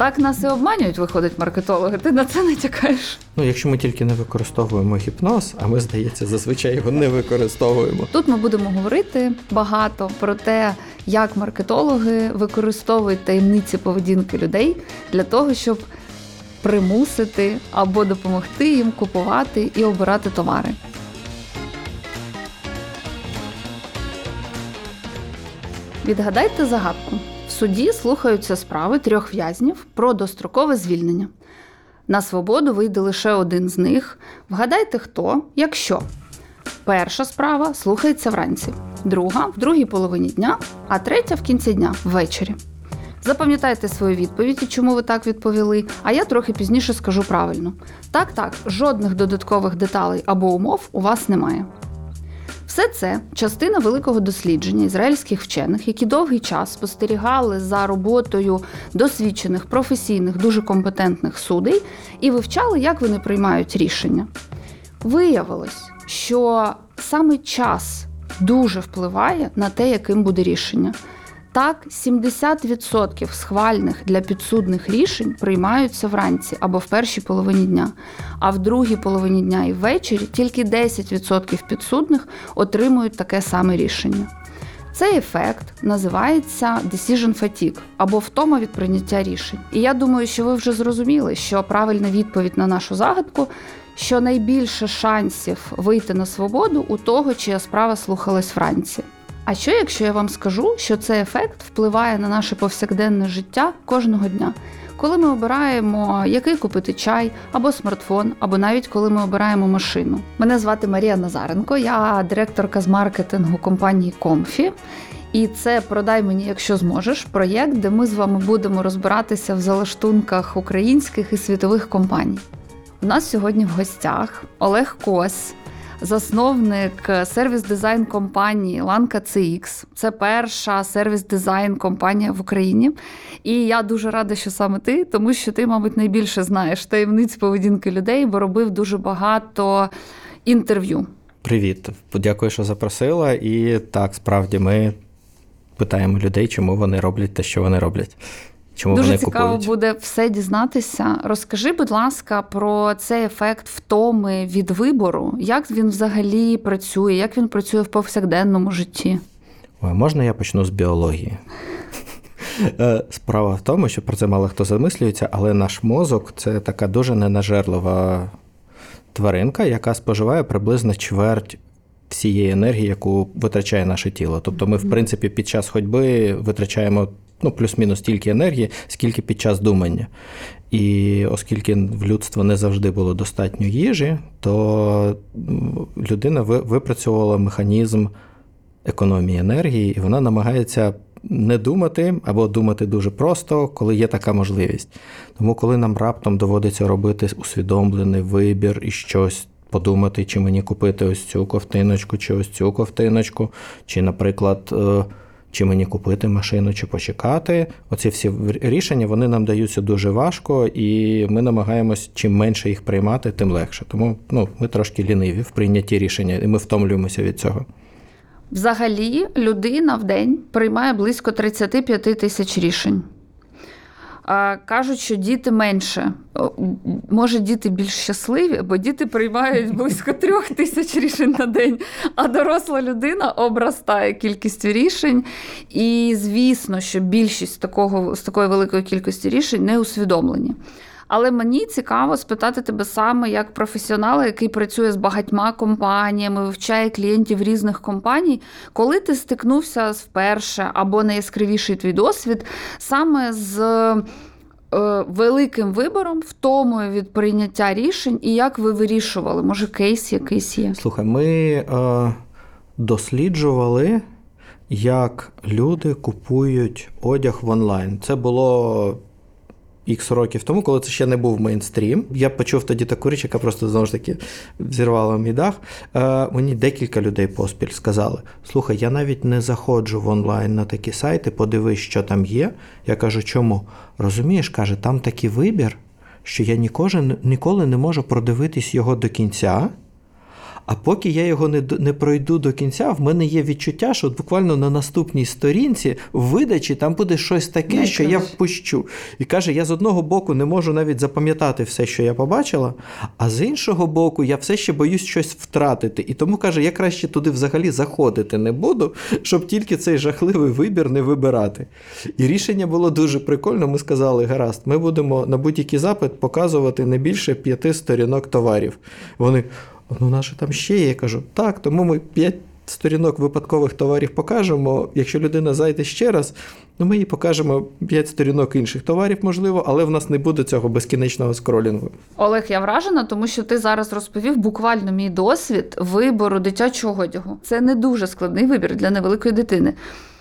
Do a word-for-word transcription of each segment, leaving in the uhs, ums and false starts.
Так нас і обманюють, виходить, маркетологи. Ти на це натякаєш? Ну, якщо ми тільки не використовуємо гіпноз, а ми, здається, зазвичай його не використовуємо. Тут ми будемо говорити багато про те, як маркетологи використовують таємниці поведінки людей для того, щоб примусити або допомогти їм купувати і обирати товари. Відгадайте загадку. В суді слухаються справи трьох в'язнів про дострокове звільнення. На свободу вийде лише один з них. Вгадайте хто, якщо. Перша справа слухається вранці, друга – в другій половині дня, а третя – в кінці дня, ввечері. Запам'ятайте свою відповідь і чому ви так відповіли, а я трохи пізніше скажу правильно. Так-так, жодних додаткових деталей або умов у вас немає. Все це – частина великого дослідження ізраїльських вчених, які довгий час спостерігали за роботою досвідчених, професійних, дуже компетентних судей і вивчали, як вони приймають рішення. Виявилось, що саме час дуже впливає на те, яким буде рішення. Так, сімдесят відсотків схвальних для підсудних рішень приймаються вранці або в першій половині дня, а в другій половині дня і ввечері тільки десять відсотків підсудних отримують таке саме рішення. Цей ефект називається decision fatigue, або втома від прийняття рішень. І я думаю, що ви вже зрозуміли, що правильна відповідь на нашу загадку, що найбільше шансів вийти на свободу у того, чия справа слухалась вранці. А що, якщо я вам скажу, що цей ефект впливає на наше повсякденне життя кожного дня? Коли ми обираємо, який купити чай, або смартфон, або навіть коли ми обираємо машину. Мене звати Марія Назаренко, я директорка з маркетингу компанії Comfy. І це «Продай мені, якщо зможеш» проєкт, де ми з вами будемо розбиратися в залаштунках українських і світових компаній. У нас сьогодні в гостях Олег Кось, засновник сервіс-дизайн компанії Ланка Це Ікс. Це перша сервіс-дизайн компанія в Україні. І я дуже рада, що саме ти, тому що ти, мабуть, найбільше знаєш таємниць поведінки людей, бо робив дуже багато інтерв'ю. Привіт. Дякую, що запросила. І так, справді, ми питаємо людей, чому вони роблять те, що вони роблять. Чому Дуже вони цікаво купують. буде все дізнатися. Розкажи, будь ласка, про цей ефект втоми від вибору. Як він взагалі працює, як він працює в повсякденному житті? Ой, можна я почну з біології? Справа в тому, що про це мало хто замислюється, але наш мозок – це така дуже ненажерлива тваринка, яка споживає приблизно чверть всієї енергії, яку витрачає наше тіло. Тобто ми, в принципі, під час ходьби витрачаємо ну, плюс-мінус стільки енергії, скільки під час думання. І оскільки в людства не завжди було достатньо їжі, то людина випрацьовувала механізм економії енергії, і вона намагається не думати або думати дуже просто, коли є така можливість. Тому коли нам раптом доводиться робити усвідомлений вибір і щось подумати, чи мені купити ось цю ковтиночку, чи ось цю ковтиночку, чи, наприклад, чи мені купити машину, чи почекати. Оці всі рішення, вони нам даються дуже важко, і ми намагаємось, чим менше їх приймати, тим легше. Тому ну, ми трошки ліниві в прийнятті рішення, і ми втомлюємося від цього. Взагалі, людина в день приймає близько тридцять п'ять тисяч рішень. Кажуть, що діти менше. Може, діти більш щасливі, бо діти приймають близько трьох тисяч рішень на день, а доросла людина обростає кількістю рішень. І, звісно, що більшість такого, з такої великої кількості рішень не усвідомлені. Але мені цікаво спитати тебе саме як професіонала, який працює з багатьма компаніями, вивчає клієнтів різних компаній, коли ти стикнувся вперше або найяскравіший твій досвід саме з е, великим вибором, втомою від прийняття рішень, і як ви вирішували? Може, кейс якийсь є? Слухай, ми е, досліджували, як люди купують одяг в онлайн. Це було ікс років тому, коли це ще не був мейнстрім. Я почув тоді таку річ, яка просто, знову ж таки, взірвала мій дах. Е, мені декілька людей поспіль сказали: слухай, я навіть не заходжу в онлайн на такі сайти, подивись, що там є. Я кажу, чому? Розумієш, каже, там такий вибір, що я ніколи, ніколи не можу продивитись його до кінця, А поки я його не, не пройду до кінця, в мене є відчуття, що буквально на наступній сторінці в видачі там буде щось таке, не, що я впущу. І каже, я з одного боку не можу навіть запам'ятати все, що я побачила, а з іншого боку я все ще боюсь щось втратити. І тому, каже, я краще туди взагалі заходити не буду, щоб тільки цей жахливий вибір не вибирати. І рішення було дуже прикольно. Ми сказали, гаразд, ми будемо на будь-який запит показувати не більше п'яти сторінок товарів. Вони, ну наше там ще є. Я кажу, так, тому ми п'ять сторінок випадкових товарів покажемо. Якщо людина зайде ще раз, ну ми їй покажемо п'ять сторінок інших товарів, можливо, але в нас не буде цього безкінечного скролінгу. Олег, я вражена, тому що ти зараз розповів буквально мій досвід вибору дитячого одягу. Це не дуже складний вибір для невеликої дитини.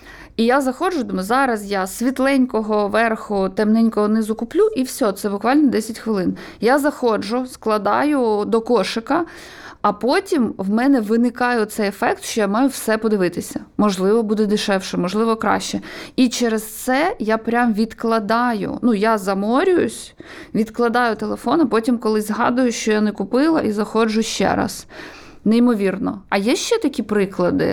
І я заходжу, думаю, зараз я світленького верху, темненького низу куплю, і все, це буквально десять хвилин. Я заходжу, складаю до кошика, а потім в мене виникає цей ефект, що я маю все подивитися. Можливо, буде дешевше, можливо, краще. І через це я прям відкладаю. Ну, я заморююсь, відкладаю телефон, а потім колись згадую, що я не купила, і заходжу ще раз. Неймовірно. А є ще такі приклади,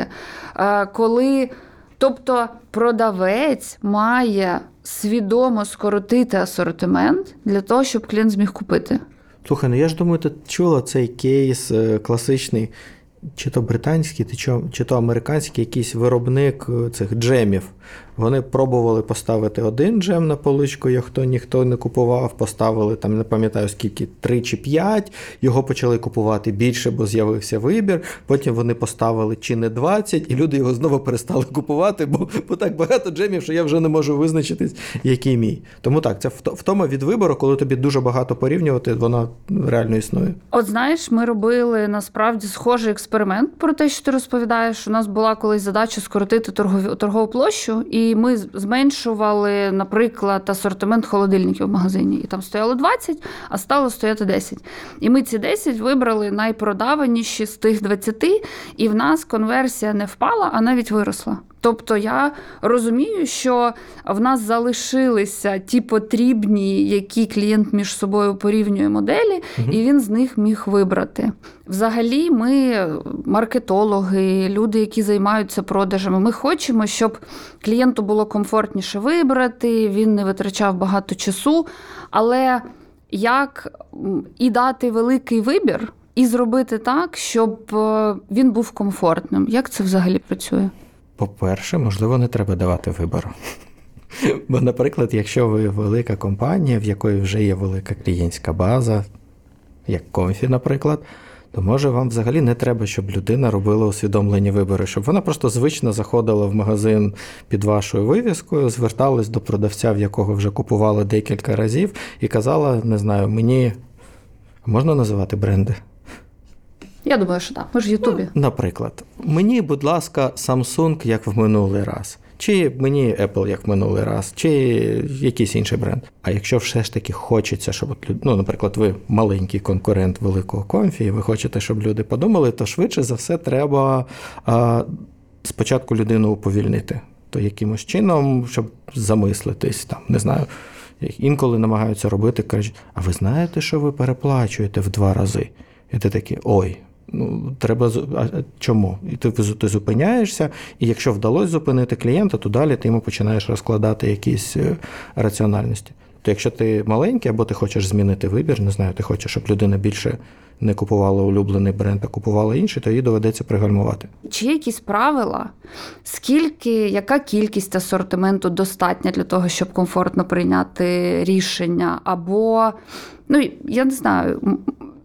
коли... Тобто продавець має свідомо скоротити асортимент для того, щоб клієнт зміг купити. Слухай, ну я ж думаю, ти чула цей кейс класичний, чи то британський, чи то американський якийсь виробник цих джемів. Вони пробували поставити один джем на поличку, його ніхто не купував, поставили, там не пам'ятаю скільки, три чи п'ять, його почали купувати більше, бо з'явився вибір, потім вони поставили чи не двадцять, і люди його знову перестали купувати, бо, бо так багато джемів, що я вже не можу визначитись, який мій. Тому так, це втома від вибору, коли тобі дуже багато порівнювати, вона реально існує. От знаєш, ми робили насправді схожий експеримент про те, що ти розповідаєш. У нас була колись задача скоротити торгові, торгову площу, і ми зменшували, наприклад, асортимент холодильників в магазині. І там стояло двадцять, а стало стояти десять. І ми ці десять вибрали найпродаваніші з тих двадцяти, і в нас конверсія не впала, а навіть виросла. Тобто я розумію, що в нас залишилися ті потрібні, які клієнт між собою порівнює моделі, угу. і він з них міг вибрати. Взагалі ми маркетологи, люди, які займаються продажами, ми хочемо, щоб клієнту було комфортніше вибрати, він не витрачав багато часу, але як і дати великий вибір, і зробити так, щоб він був комфортним. Як це взагалі працює? По-перше, можливо, не треба давати вибору. Бо, наприклад, якщо ви велика компанія, в якої вже є велика клієнтська база, як Комфі, наприклад, то, може, вам взагалі не треба, щоб людина робила усвідомлені вибори, щоб вона просто звично заходила в магазин під вашою вивіскою, зверталась до продавця, в якого вже купували декілька разів, і казала, не знаю, мені... Можна називати бренди? Я думаю, що так. Ми ж в Ютубі. Наприклад, мені, будь ласка, Samsung, як в минулий раз. Чи мені Apple, як в минулий раз. Чи якийсь інший бренд. А якщо все ж таки хочеться, щоб, ну, наприклад, ви маленький конкурент великого Комфі, і ви хочете, щоб люди подумали, то швидше за все треба а, спочатку людину уповільнити. То якимось чином, щоб замислитись, там, не знаю, інколи намагаються робити, кажуть, а ви знаєте, що ви переплачуєте в два рази? І ти такий, ой, ну, треба, а чому? І ти, ти зупиняєшся, і якщо вдалося зупинити клієнта, то далі ти йому починаєш розкладати якісь раціональності. То якщо ти маленький, або ти хочеш змінити вибір, не знаю, ти хочеш, щоб людина більше не купувала улюблений бренд, а купувала інший, то їй доведеться пригальмувати. Чи є якісь правила? Скільки, яка кількість асортименту достатня для того, щоб комфортно прийняти рішення? Або, ну, я не знаю,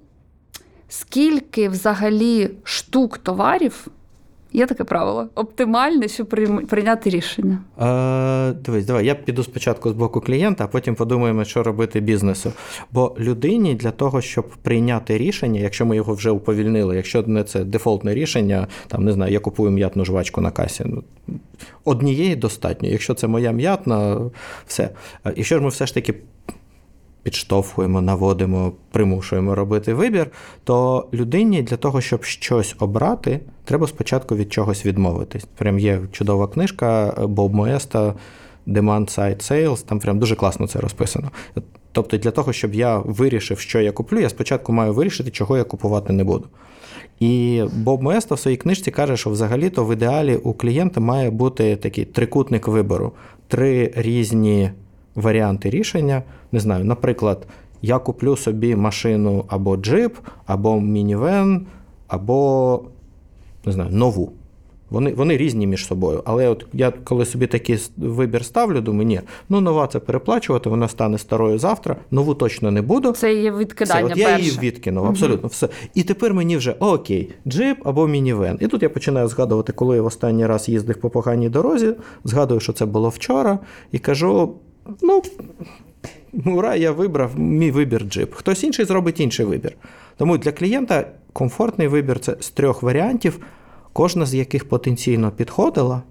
скільки взагалі штук товарів, є таке правило, оптимальне, щоб прийняти рішення? Е, дивись, давай, я піду спочатку з боку клієнта, а потім подумаємо, що робити бізнесу. Бо людині для того, щоб прийняти рішення, якщо ми його вже уповільнили, якщо не це дефолтне рішення, там, не знаю, я купую м'ятну жвачку на касі, однієї достатньо. Якщо це моя м'ятна, все. Якщо ж ми все ж таки підштовхуємо, наводимо, примушуємо робити вибір, то людині для того, щоб щось обрати, треба спочатку від чогось відмовитись. Прям є чудова книжка Боб Моеста «Demand Side Sales», там прям дуже класно це розписано. Тобто для того, щоб я вирішив, що я куплю, я спочатку маю вирішити, чого я купувати не буду. І Боб Моесто в своїй книжці каже, що взагалі-то в ідеалі у клієнта має бути такий трикутник вибору. Три різні варіанти рішення. Не знаю, наприклад, я куплю собі машину або джип, або мінівен, або, не знаю, нову. Вони, вони різні між собою. Але от я коли собі такий вибір ставлю, думаю, ні, ну нова це переплачувати, вона стане старою завтра, нову точно не буду. Це є відкидання все, от я перше. її відкинув, абсолютно, все. І тепер мені вже, окей, джип або мінівен. І тут я починаю згадувати, коли я в останній раз їздив по поганій дорозі, згадую, що це було вчора, і кажу, ну, ура, я вибрав мій вибір джип. Хтось інший зробить інший вибір. Тому для клієнта комфортний вибір – це з трьох варіантів, кожна з яких потенційно підходила,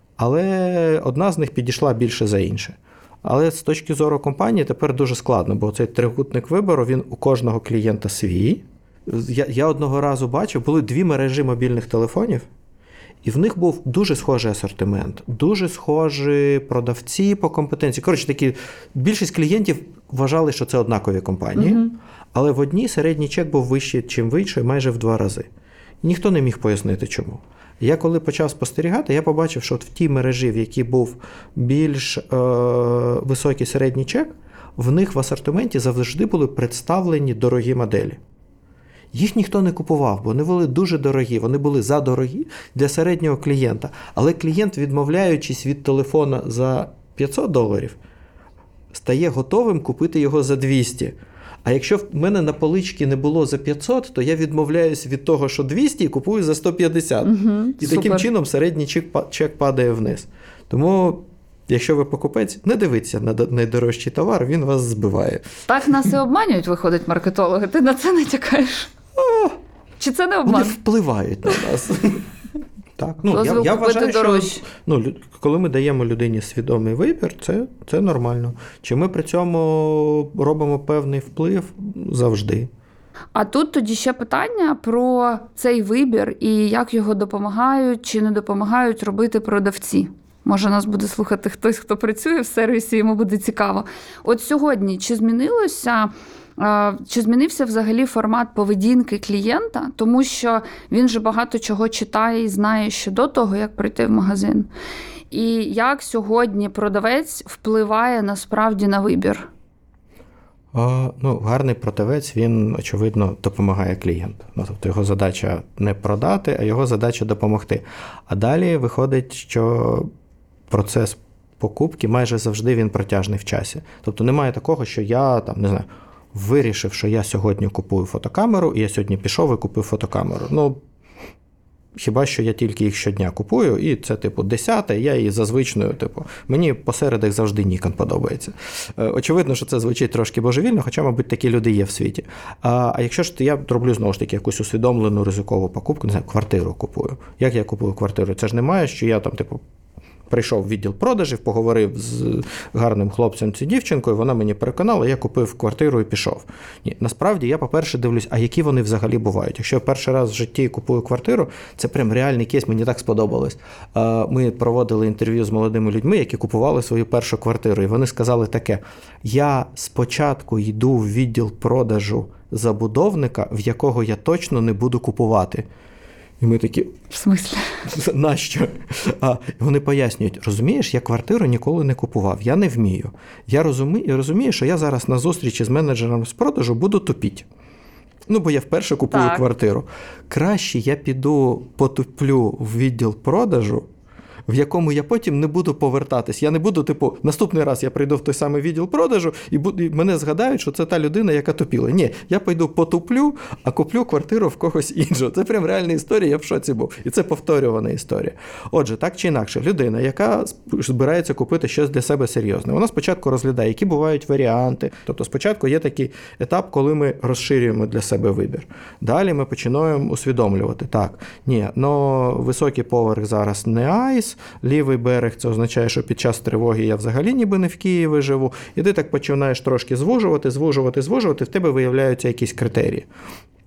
але одна з них підійшла більше за інше. Але з точки зору компанії тепер дуже складно, бо цей трикутник вибору, він у кожного клієнта свій. Я, я одного разу бачив, були дві мережі мобільних телефонів, і в них був дуже схожий асортимент, дуже схожі продавці по компетенції. Коротше, такі, більшість клієнтів вважали, що це однакові компанії, mm-hmm. але в одній середній чек був вищий, чим в іншій, майже в два рази. Ніхто не міг пояснити, чому. Я коли почав спостерігати, я побачив, що от в тій мережі, в якій був більш е- високий середній чек, в них в асортименті завжди були представлені дорогі моделі. Їх ніхто не купував, бо вони були дуже дорогі, вони були задорогі для середнього клієнта. Але клієнт, відмовляючись від телефона за п'ятсот доларів, стає готовим купити його за двісті. А якщо в мене на поличці не було за п'ятсот, то я відмовляюсь від того, що двісті, і купую за сто п'ятдесят. Угу, і супер. Таким чином середній чек, чек падає вниз. Тому, якщо ви покупець, не дивіться на найдорожчий товар, він вас збиває. Так нас і обманюють, виходить, маркетологи. Ти на це натякаєш? О, чи це не обман? Вони впливають на нас. Так, ну, Дозвіл я, я купити вважаю, дорожче. Що, ну, коли ми даємо людині свідомий вибір, це, це нормально. Чи ми при цьому робимо певний вплив? Завжди. А тут тоді ще питання про цей вибір і як його допомагають чи не допомагають робити продавці. Може, нас буде слухати хтось, хто працює в сервісі, йому буде цікаво. От сьогодні чи змінилося... Чи змінився взагалі формат поведінки клієнта? Тому що він же багато чого читає і знає ще до того, як прийти в магазин. І як сьогодні продавець впливає насправді на вибір? О, ну, гарний продавець, він, очевидно, допомагає клієнту. Ну, тобто його задача не продати, а його задача допомогти. А далі виходить, що процес покупки майже завжди він протяжний в часі. Тобто немає такого, що я, там, не знаю, вирішив, що я сьогодні купую фотокамеру, і я сьогодні пішов і купив фотокамеру. Ну, хіба що я тільки їх щодня купую, і це, типу, десяте, я її за звичною, типу, мені посередах завжди Nikon подобається. Очевидно, що це звучить трошки божевільно, хоча, мабуть, такі люди є в світі. А, а якщо ж я роблю, знову ж таки, якусь усвідомлену ризикову покупку, не знаю, квартиру купую. Як я купую квартиру? Це ж немає, що я там, типу, прийшов в відділ продажів, поговорив з гарним хлопцем чи дівчинкою, вона мені переконала, я купив квартиру і пішов. Ні, насправді я, по-перше, дивлюсь, а які вони взагалі бувають. Якщо я перший раз в житті купую квартиру, це прям реальний кейс, мені так сподобалось. Ми проводили інтерв'ю з молодими людьми, які купували свою першу квартиру, і вони сказали таке: я спочатку йду в відділ продажу забудовника, в якого я точно не буду купувати. І ми такі, в смислі? Нащо? А вони пояснюють, розумієш, я квартиру ніколи не купував, я не вмію. Я розумію, розумію, що я зараз на зустрічі з менеджером з продажу буду тупіть. Ну, бо я вперше купую так. квартиру. Краще я піду потуплю в відділ продажу, в якому я потім не буду повертатись. Я не буду, типу, наступний раз я прийду в той самий відділ продажу, і, буду, і мене згадають, що це та людина, яка тупіла. Ні, я пойду потуплю, а куплю квартиру в когось іншого. Це прям реальна історія, я в шоці був. І це повторювана історія. Отже, так чи інакше, людина, яка збирається купити щось для себе серйозне, вона спочатку розглядає, які бувають варіанти. Тобто спочатку є такий етап, коли ми розширюємо для себе вибір. Далі ми починаємо усвідомлювати. Так, ні, ну високий поверх зараз не айс, лівий берег, це означає, що під час тривоги я взагалі ніби не в Києві живу. І ти так починаєш трошки звужувати, звужувати, звужувати, в тебе виявляються якісь критерії.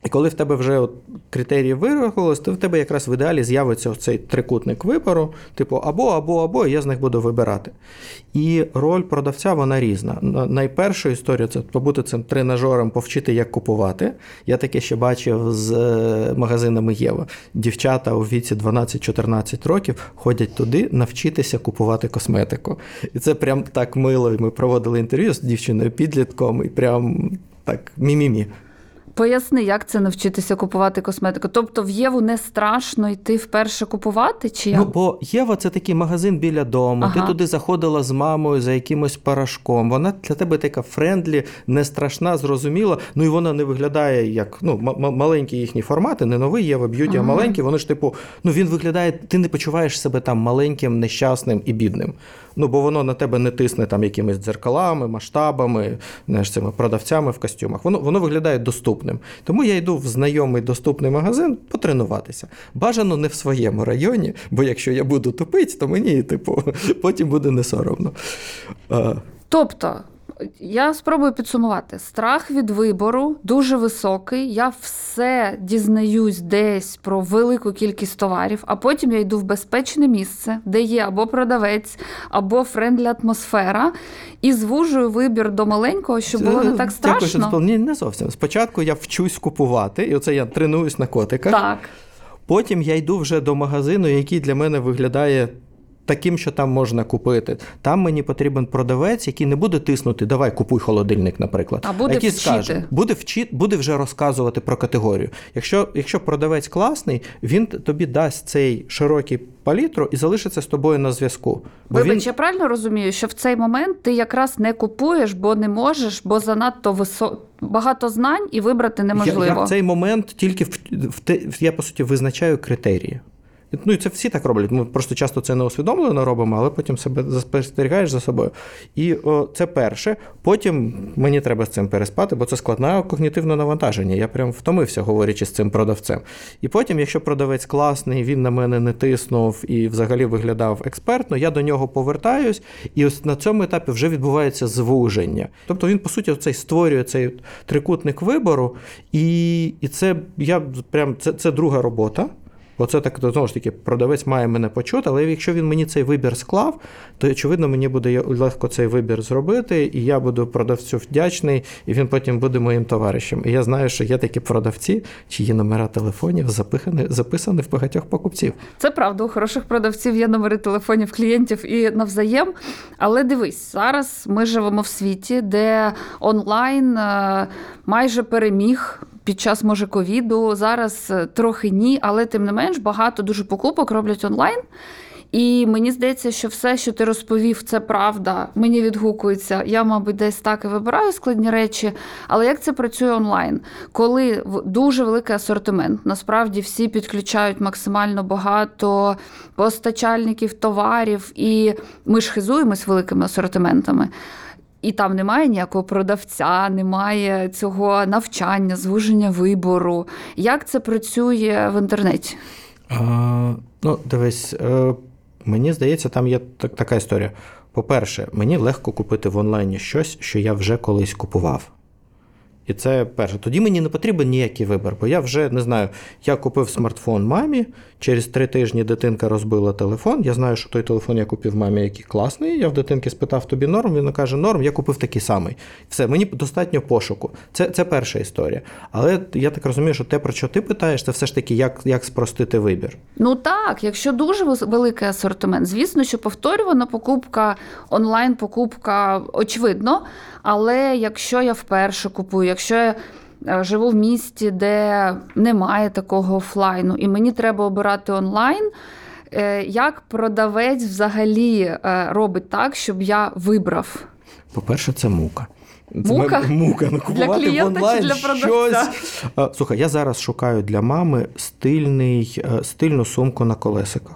І коли в тебе вже от критерії вирахувалися, то в тебе якраз в ідеалі з'явиться цей трикутник вибору, типу або, або, або, і я з них буду вибирати. І роль продавця, вона різна. Найперша історія – це побути цим тренажером, повчити, як купувати. Я таке ще бачив з магазинами Єва. Дівчата у віці дванадцять-чотирнадцять років ходять туди навчитися купувати косметику. І це прям так мило. Ми проводили інтерв'ю з дівчиною-підлітком, і прям так мі-мі-мі. Поясни, як це навчитися купувати косметику? Тобто в Єву не страшно йти вперше купувати? Чи як? Ну, бо Єва – це такий магазин біля дому, ага. Ти туди заходила з мамою за якимось порошком. Вона для тебе така френдлі, не страшна, зрозуміла. Ну і вона не виглядає як ну, м- маленькі їхні формати, не новий Єва Б'юті, ага. а маленькі. Вони ж типу, ну він виглядає, ти не почуваєш себе там маленьким, нещасним і бідним. Ну, бо воно на тебе не тисне там якимись дзеркалами, масштабами, знаєш, цими продавцями в костюмах. Воно, воно виглядає доступним. Тому я йду в знайомий доступний магазин потренуватися. Бажано не в своєму районі, бо якщо я буду тупить, то мені, типу, потім буде не соромно. Тобто, я спробую підсумувати. Страх від вибору дуже високий. Я все дізнаюсь десь про велику кількість товарів, а потім я йду в безпечне місце, де є або продавець, або френдлі атмосфера, і звужую вибір до маленького, щоб це, було не так страшно. Дякую, що ні, не зовсім. Спочатку я вчусь купувати, і оце я тренуюсь на котиках. Так. Потім я йду вже до магазину, який для мене виглядає таким, що там можна купити. Там мені потрібен продавець, який не буде тиснути, давай, купуй холодильник, наприклад. А буде який вчити. Скаже, буде, вчи, буде вже розказувати про категорію. Якщо, якщо продавець класний, він тобі дасть цей широкий палітру і залишиться з тобою на зв'язку. Бо Вибач, він... я правильно розумію, що в цей момент ти якраз не купуєш, бо не можеш, бо занадто висо... багато знань і вибрати неможливо. Я, я в цей момент тільки в, в те, я, по суті, визначаю критерії. Ну, і це всі так роблять. Ми просто часто це не усвідомлено робимо, але потім себе спостерігаєш за собою. І о, це перше. Потім мені треба з цим переспати, бо це складне когнітивне навантаження. Я прям втомився, говорячи з цим продавцем. І потім, якщо продавець класний, він на мене не тиснув і взагалі виглядав експертно, я до нього повертаюсь, і ось на цьому етапі вже відбувається звуження. Тобто він, по суті, цей створює цей трикутник вибору, і, і це, я, прям, це, це друга робота. Оце так, знову ж таки, продавець має мене почути, але якщо він мені цей вибір склав, то, очевидно, мені буде легко цей вибір зробити, і я буду продавцю вдячний, і він потім буде моїм товаришем. І я знаю, що є такі продавці, чиї номера телефонів записані, записані в багатьох покупців. Це правда, у хороших продавців є номери телефонів клієнтів і навзаєм. Але дивись, зараз ми живемо в світі, де онлайн майже переміг під час, може, ковіду, зараз трохи ні, але тим не менш багато дуже покупок роблять онлайн. І мені здається, що все, що ти розповів, це правда, мені відгукується. Я, мабуть, десь так і вибираю складні речі. Але як це працює онлайн? Коли дуже великий асортимент, насправді всі підключають максимально багато постачальників товарів, і ми ж хизуємось великими асортиментами. І там немає ніякого продавця, немає цього навчання, звуження вибору. Як це працює в інтернеті? А, ну, дивись, е, мені здається, там є так, така історія. По-перше, мені легко купити в онлайні щось, що я вже колись купував. І це перше. Тоді мені не потрібен ніякий вибір, бо я вже, не знаю, я купив смартфон мамі, через три тижні дитинка розбила телефон, я знаю, що той телефон я купив мамі, який класний, я в дитинки спитав, тобі норм, він каже, норм, я купив такий самий. Все, мені достатньо пошуку. Це, це перша історія. Але я так розумію, що те, про що ти питаєш, це все ж таки, як, як спростити вибір. Ну так, якщо дуже великий асортимент, звісно, що повторювана покупка, онлайн-покупка, очевидно, але якщо я вперше купую, якщо я живу в місті, де немає такого офлайну, і мені треба обирати онлайн, як продавець взагалі робить так, щоб я вибрав? По-перше, це мука. Мука? Це мука. Ну, купувати для в онлайн чи для продавця? щось. Слухай, я зараз шукаю для мами стильний, стильну сумку на колесиках.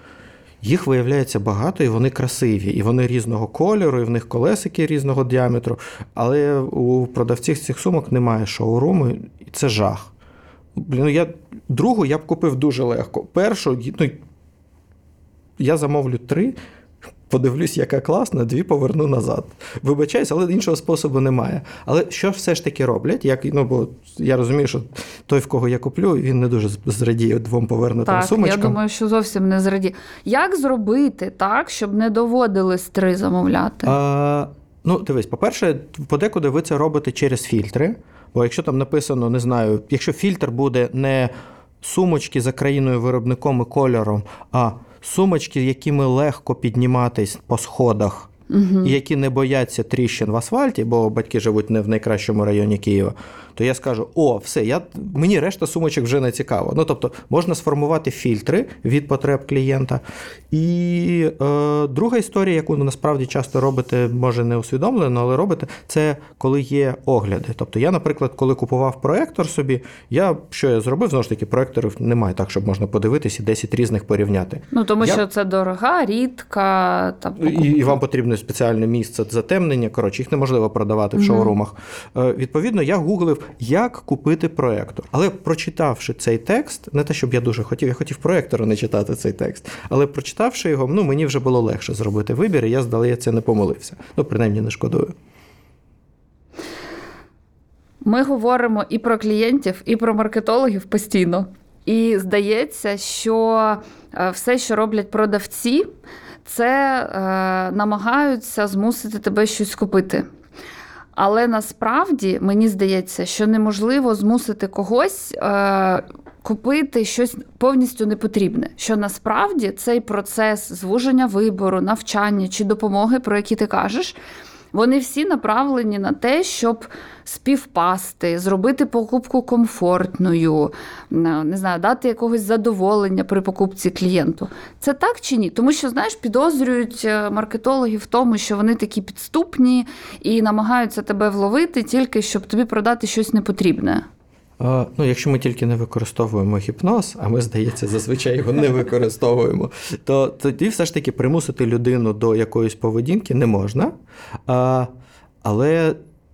Їх виявляється багато, і вони красиві, і вони різного кольору, і в них колесики різного діаметру, але у продавців цих сумок немає шоуруму, і це жах. Блін, я другу я б купив дуже легко. Першу, ну, я замовлю три, подивлюсь, яка класна, дві поверну назад. Вибачаюсь, але іншого способу немає. Але що все ж таки роблять? Як, ну, бо я розумію, що той, в кого я куплю, він не дуже зрадіє двом повернутим так, сумочкам. Я думаю, що зовсім не зрадіє. Як зробити так, щоб не доводилось три замовляти? А, ну, дивись, по-перше, подекуди ви це робите через фільтри. Бо якщо там написано, не знаю, якщо фільтр буде не сумочки за країною, виробником і кольором, а сумочки, якими легко підніматись по сходах, угу. і які не бояться тріщин в асфальті, бо батьки живуть не в найкращому районі Києва, то я скажу, о, все, я, мені решта сумочок вже не цікаво. Ну, тобто, можна сформувати фільтри від потреб клієнта. І е, друга історія, яку насправді часто робите, може не усвідомлено, але робите, це коли є огляди. Тобто, я, наприклад, коли купував проектор собі, я, що я зробив, знову ж таки, проекторів немає так, щоб можна подивитися і десять різних порівняти. Ну, тому я... що це дорога, рідка. Та і, і вам потрібно спеціальне місце затемнення, коротше, їх неможливо продавати в mm-hmm. шоурумах. Е, відповідно, я гуглив, як купити проектор. Але прочитавши цей текст, не те, щоб я дуже хотів, я хотів проектору не читати цей текст, але прочитавши його, ну, мені вже було легше зробити вибір, і я, здається, не помилився. Ну, принаймні, не шкодую. Ми говоримо і про клієнтів, і про маркетологів постійно. І здається, що все, що роблять продавці, це е, намагаються змусити тебе щось купити. Але насправді, мені здається, що неможливо змусити когось е, купити щось повністю непотрібне. Що насправді цей процес звуження вибору, навчання чи допомоги, про які ти кажеш, вони всі направлені на те, щоб співпасти, зробити покупку комфортною, не знаю, дати якогось задоволення при покупці клієнту. Це так чи ні? Тому що, знаєш, підозрюють маркетологи в тому, що вони такі підступні і намагаються тебе вловити тільки, щоб тобі продати щось непотрібне. Ну, якщо ми тільки не використовуємо гіпноз, а ми, здається, зазвичай його не використовуємо, то тоді все ж таки примусити людину до якоїсь поведінки не можна. А, але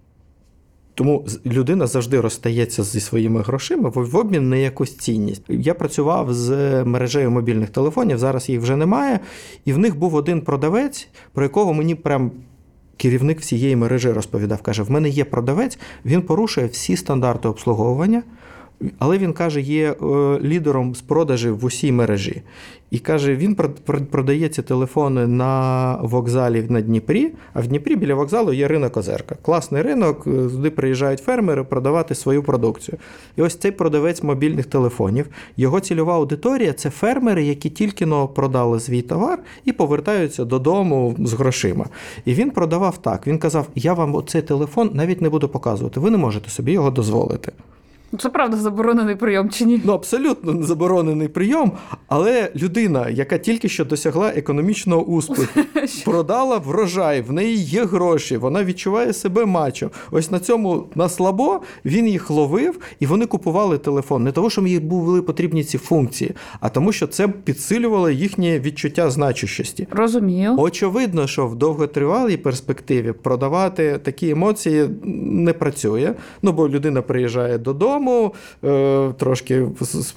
тому людина завжди розстається зі своїми грошима в обмін на якусь цінність. Я працював з мережею мобільних телефонів, зараз їх вже немає, і в них був один продавець, про якого мені прям керівник всієї мережі розповідав, каже, в мене є продавець, він порушує всі стандарти обслуговування, але він, каже, є лідером з продажів в усій мережі. І, каже, він продає ці телефони на вокзалі на Дніпрі, а в Дніпрі біля вокзалу є ринок Озерка. Класний ринок, туди приїжджають фермери продавати свою продукцію. І ось цей продавець мобільних телефонів, його цільова аудиторія – це фермери, які тільки-но продали свій товар і повертаються додому з грошима. І він продавав так, він казав, я вам оцей телефон навіть не буду показувати, ви не можете собі його дозволити. Це правда заборонений прийом чи ні? Ну, абсолютно заборонений прийом, але людина, яка тільки що досягла економічного успіху, продала врожай, в неї є гроші, вона відчуває себе мачо. Ось на цьому на слабо він їх ловив, і вони купували телефон. Не тому, що їм були потрібні ці функції, а тому, що це підсилювало їхнє відчуття значущості. Розумію. Очевидно, що в довготривалій перспективі продавати такі емоції не працює. Ну, бо людина приїжджає додому, трошки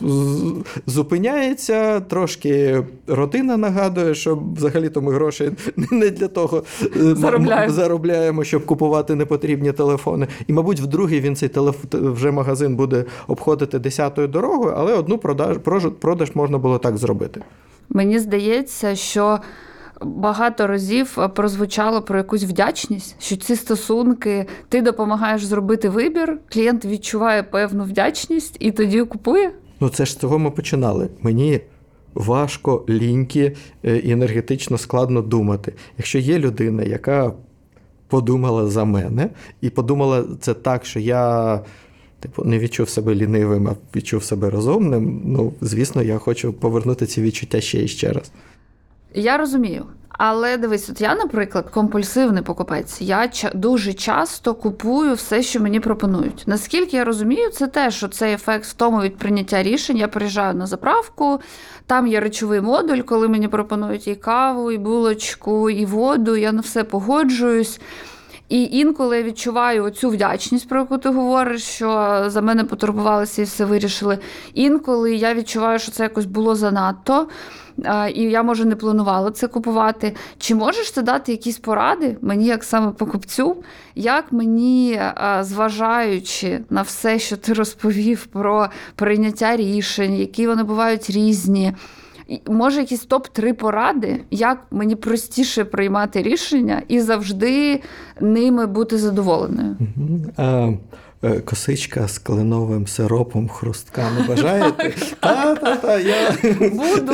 зупиняється, трошки родина нагадує, що взагалі-то ми гроші не для того заробляємо, заробляємо щоб купувати непотрібні телефони. І, мабуть, вдруге він цей телефон, вже магазин буде обходити десятою дорогою, але одну продаж, продаж можна було так зробити. Мені здається, що багато разів прозвучало про якусь вдячність, що ці стосунки, ти допомагаєш зробити вибір, клієнт відчуває певну вдячність і тоді купує? Ну це ж з цього ми починали. Мені важко, ліньки і енергетично складно думати. Якщо є людина, яка подумала за мене і подумала це так, що я типу, не відчув себе лінивим, а відчув себе розумним, ну, звісно, я хочу повернути ці відчуття ще і ще раз. Я розумію. Але дивись, от я, наприклад, компульсивний покупець. Я дуже часто купую все, що мені пропонують. Наскільки я розумію, це те, що цей ефект в тому від прийняття рішень. Я приїжджаю на заправку, там є речовий модуль, коли мені пропонують і каву, і булочку, і воду, я на все погоджуюсь. І інколи я відчуваю цю вдячність, про яку ти говориш, що за мене потурбувалися і все вирішили. Інколи я відчуваю, що це якось було занадто, і я, може, не планувала це купувати. Чи можеш ти дати якісь поради мені, як саме покупцю, як мені, зважаючи на все, що ти розповів про прийняття рішень, які вони бувають різні, може, якісь топ три поради, як мені простіше приймати рішення і завжди ними бути задоволеною? А, косичка з кленовим сиропом, хрустка не бажаєте? Та-та-та, я... Буду.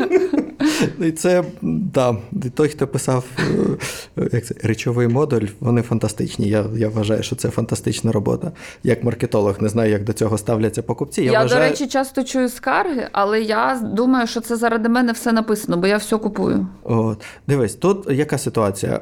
І це, да, той, хто писав як це, речовий модуль, вони фантастичні. Я, я вважаю, що це фантастична робота. Як маркетолог, не знаю, як до цього ставляться покупці. Я, я вважаю... до речі, часто чую скарги, але я думаю, що це заради мене все написано, бо я все купую. От. Дивись, тут яка ситуація?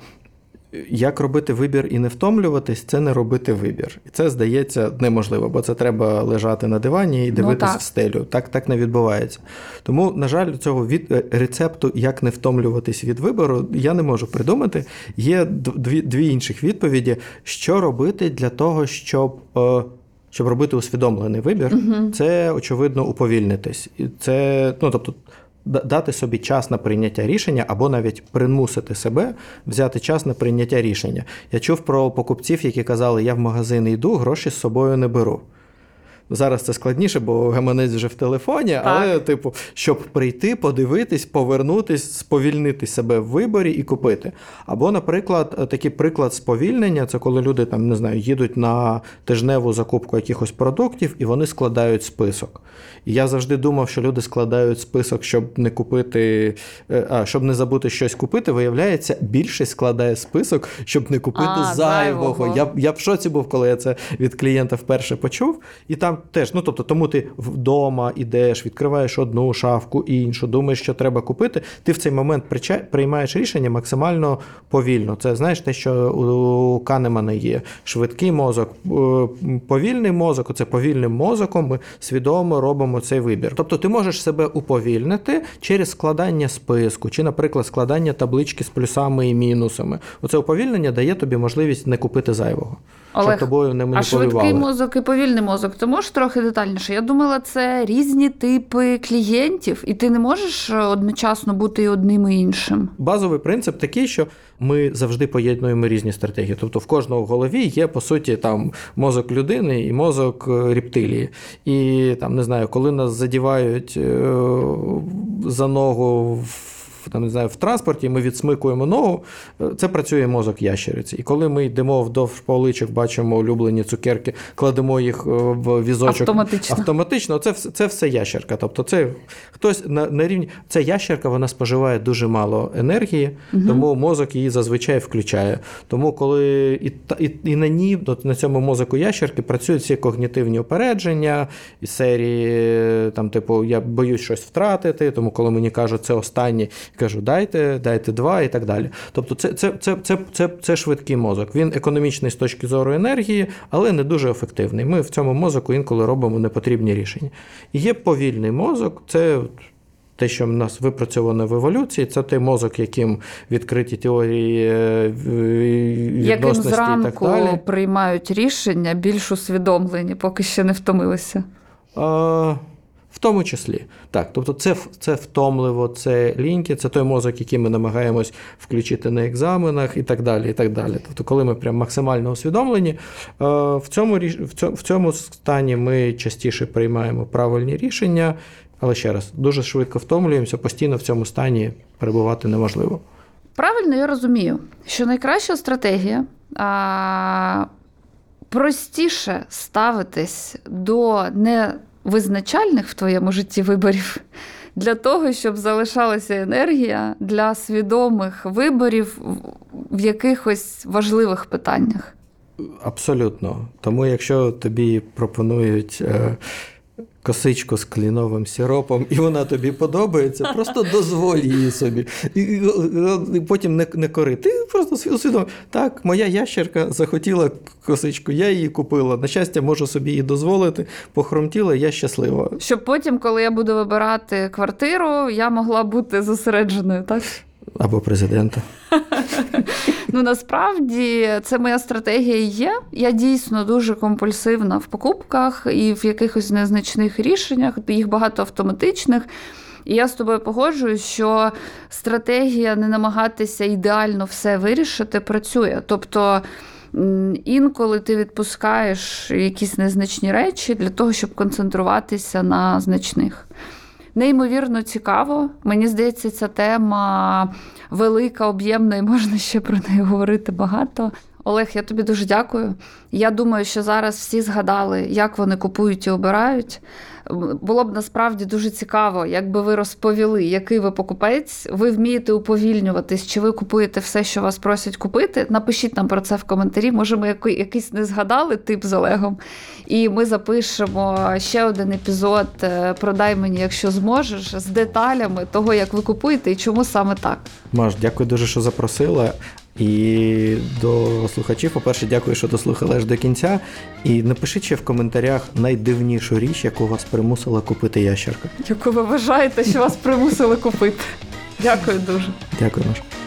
Як робити вибір і не втомлюватись, це не робити вибір. І це, здається, неможливо, бо це треба лежати на дивані і дивитись ну, в стелю. Так, так не відбувається. Тому, на жаль, цього від... рецепту, як не втомлюватись від вибору, я не можу придумати. Є дві, дві інших відповіді, що робити для того, щоб... Щоб робити усвідомлений вибір, угу. Це, очевидно, уповільнитись. І це, ну, тобто, дати собі час на прийняття рішення або навіть примусити себе взяти час на прийняття рішення. Я чув про покупців, які казали, я в магазин йду, гроші з собою не беру. Зараз це складніше, бо гаманець вже в телефоні, так. Але, типу, щоб прийти, подивитись, повернутись, сповільнити себе в виборі і купити. Або, наприклад, такий приклад сповільнення, це коли люди, там, не знаю, їдуть на тижневу закупку якихось продуктів, і вони складають список. І я завжди думав, що люди складають список, щоб не купити, а, щоб не забути щось купити. Виявляється, більшість складає список, щоб не купити а, зайвого. зайвого. Я, я в шоці був, коли я це від клієнта вперше почув. І там теж, ну, тобто, тому ти вдома ідеш, відкриваєш одну шафку, іншу, думаєш, що треба купити, ти в цей момент приймаєш рішення максимально повільно. Це, знаєш, те, що у Канемана є. Швидкий мозок, повільний мозок, оце повільним мозоком ми свідомо робимо цей вибір. Тобто ти можеш себе уповільнити через складання списку, чи, наприклад, складання таблички з плюсами і мінусами. Оце уповільнення дає тобі можливість не купити зайвого. Олег, щоб тобою не маніпулювали. А швидкий мозок і повільний мозок, ти можеш трохи детальніше? Я думала, це різні типи клієнтів, і ти не можеш одночасно бути і одним, і іншим. Базовий принцип такий, що ми завжди поєднуємо різні стратегії. Тобто в кожного в голові є, по суті, там мозок людини і мозок рептилії. І, там, не знаю, коли нас задівають за ногу в там, не знаю, в транспорті, ми відсмикуємо ногу, це працює мозок ящериці. І коли ми йдемо вдовж поличок, бачимо улюблені цукерки, кладемо їх в візочок автоматично, автоматично це, це все ящерка. Тобто це хтось на, на рівні... Ця ящерка, вона споживає дуже мало енергії, угу. Тому мозок її зазвичай включає. Тому коли і, і, і на ній, на цьому мозоку ящерки працюють всі когнітивні упередження, і серії, там, типу, я боюсь щось втратити, тому коли мені кажуть, це останнє, кажу, дайте, дайте два і так далі. Тобто це, це, це, це, це, це швидкий мозок. Він економічний з точки зору енергії, але не дуже ефективний. Ми в цьому мозоку інколи робимо непотрібні рішення. І є повільний мозок, це те, що в нас випрацьовано в еволюції, це той мозок, яким відкриті теорії відносності і так далі. Яким зранку приймають рішення більш усвідомлені, поки ще не втомилися? А... В тому числі. Так, тобто це, це втомливо, це ліньки, це той мозок, який ми намагаємось включити на екзаменах і так далі, і так далі. Тобто, коли ми прям максимально усвідомлені, в цьому, в цьому стані ми частіше приймаємо правильні рішення, але ще раз, дуже швидко втомлюємося, постійно в цьому стані перебувати неможливо. Правильно я розумію, що найкраща стратегія а, простіше ставитись до не визначальних в твоєму житті виборів для того, щоб залишалася енергія для свідомих виборів в якихось важливих питаннях. Абсолютно. Тому якщо тобі пропонують е, косичку з кленовим сиропом, і вона тобі подобається, просто дозволь її собі. І, і, і потім не, не кори. Ти просто усвідомив, так, моя ящерка захотіла косичку, я її купила. На щастя, можу собі її дозволити, похромтіла, я щаслива. Щоб потім, коли я буду вибирати квартиру, я могла бути зосередженою, так? Або президента. Ну, насправді, це моя стратегія і є. Я дійсно дуже компульсивна в покупках і в якихось незначних рішеннях, їх багато автоматичних. І я з тобою погоджуюсь, що стратегія не намагатися ідеально все вирішити працює. Тобто інколи ти відпускаєш якісь незначні речі для того, щоб концентруватися на значних. Неймовірно цікаво. Мені здається, ця тема велика, об'ємна, і можна ще про неї говорити багато. Олег, я тобі дуже дякую. Я думаю, що зараз всі згадали, як вони купують і обирають. Було б насправді дуже цікаво, якби ви розповіли, який ви покупець, ви вмієте уповільнюватись, чи ви купуєте все, що вас просять купити. Напишіть нам про це в коментарі, може ми якийсь не згадали тип з Олегом, і ми запишемо ще один епізод «Продай мені, якщо зможеш», з деталями того, як ви купуєте і чому саме так. Маш, дякую дуже, що запросила. І до слухачів, по-перше, дякую, що дослухали аж до кінця. І напишіть ще в коментарях найдивнішу річ, яку вас примусила купити ящерка. Яку ви вважаєте, що вас примусили купити. Дякую дуже. Дякую, Маш.